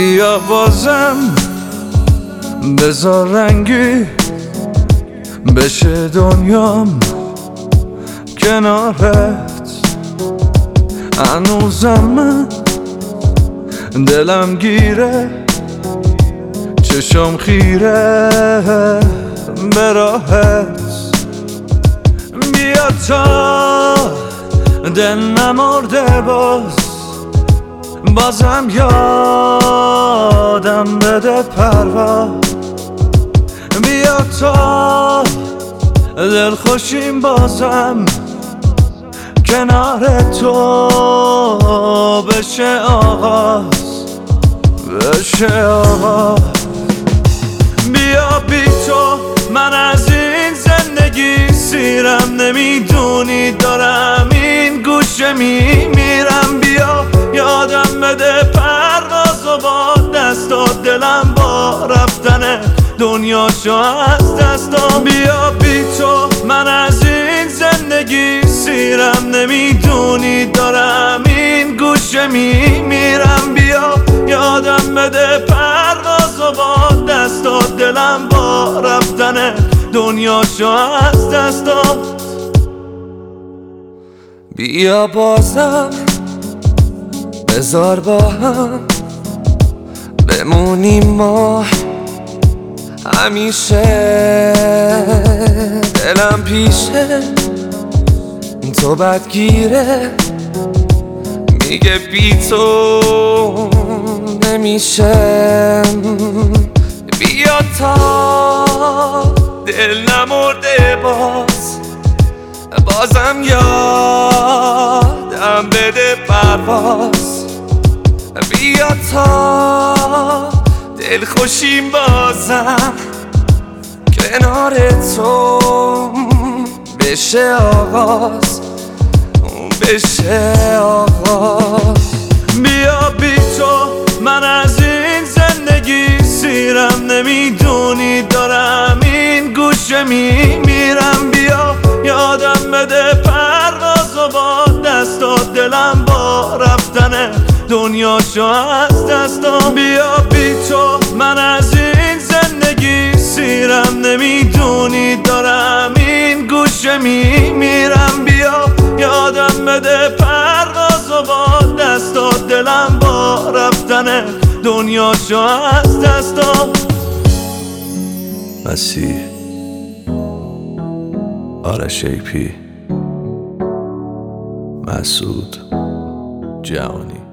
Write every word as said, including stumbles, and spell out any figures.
بیا بازم بذار رنگی بشه دنیام کنارت. هنوزم من دلم گیره، چشم خیره به راهت. بیا تا دل نمرده باز، بازم یادم بده پرواز. بیا تا دل خوشیم بازم کنار تو بشه آغاز، بشه آغاز. بیا بی تو من از این زندگی سیرم، نمیدونی دارم این گوشه میمیرم. بیا یادم بده پرواز و با دستات دلم با رفتن دنیاشو از دستام. بیا بی تو من از این زندگی سیرم، نمیدونی دارم این گوشه میمیرم. بیا یادم بده پرواز و با دستات دلم با رفتن دنیاشو از دستام. بیا بازم بذار با هم بمونیم ما همیشه. دلم پیشه تو بدگیره، میگه بی تو نمیشه. بیا تا دل نمرده باز، بازم یادم بده پرواز. بیا تا دل خوشیم بازم کنار تو بشه آغاز، بشه آغاز. بیا بی تو من از این زندگی سیرم، نمیدونی دارم این گوشه میمیرم. بیا یادم بده پرواز و با دستات دلم با رفتن دنیاشو از دستام. بیا بی تو من از این زندگی سیرم، نمیدونی دارم این گوشه میمیرم. بیا یادم بده پرواز و با دستات دلم با رفتن دنیاشو از دستام. مسیح آرش ای پی، مسعود جهانی.